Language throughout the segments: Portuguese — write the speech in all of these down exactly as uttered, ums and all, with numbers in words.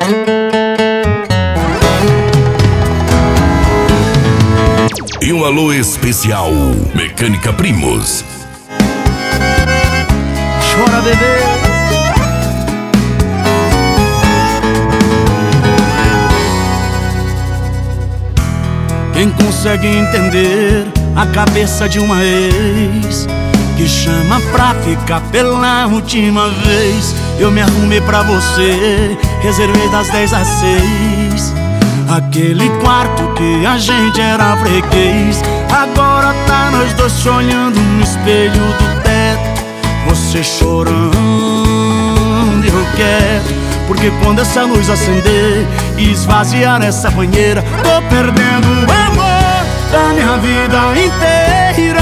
E um alô especial, Mecânica Primos. Chora, bebê. Quem consegue entender a cabeça de uma ex que chama pra ficar pela última vez? Eu me arrumei pra você, reservei das dez às seis aquele quarto que a gente era freguês. Agora tá nós dois se olhando no espelho do teto, você chorando e eu quero. Porque quando essa luz acender e esvaziar essa banheira, tô perdendo o amor da minha vida inteira.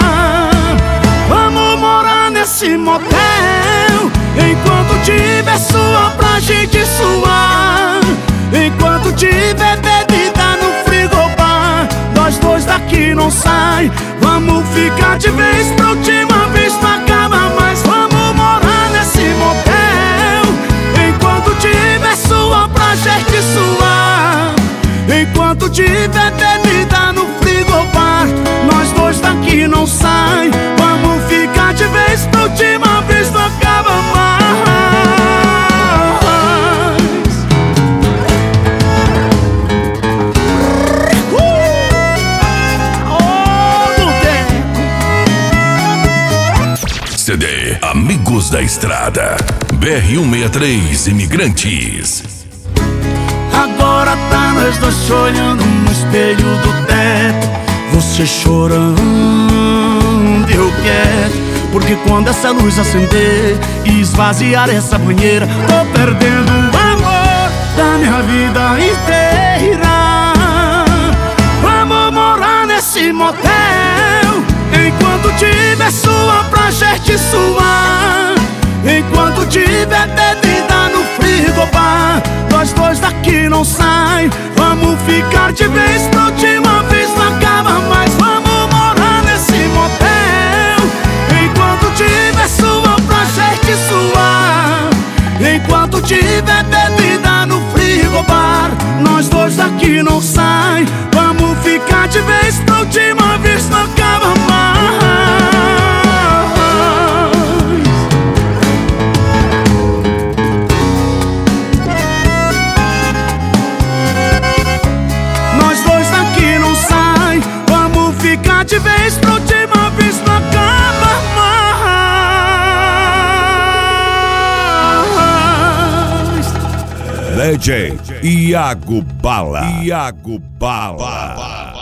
Vamos morar nesse motel, enquanto tiver suor pra gente suar, enquanto tiver bebida no frigobar, nós dois daqui não sai. Vamos ficar de vez pra última vez, não acaba mais. Vamos morar nesse motel, enquanto tiver suor pra gente suar, enquanto tiver bebida no frigobar, nós dois daqui não sai. Vamos ficar de vez pra última vez, não acaba mais. C D Amigos da Estrada, B R cento e sessenta e três Imigrantes. Agora tá nós dois se olhando no espelho do teto, você chorando e eu quero. Porque quando essa luz acender e esvaziar essa banheira, tô perdendo o amor da minha vida inteira. Vamos morar nesse motel, enquanto tiver suor pra gente suar, enquanto tiver bebida no frigobar, nós dois daqui não sai. Vamos ficar de vez pra última vez, não acaba mais. Vamos morar nesse motel, enquanto tiver suor pra gente suar, enquanto tiver bebida no frigobar, nós dois daqui não sai. Vamos ficar de vez pra última vez, não acaba mais. Nós dois daqui não sai. Vamos ficar de vez pra última vez, não acaba mais. D J Iago Bala. Iago Bala.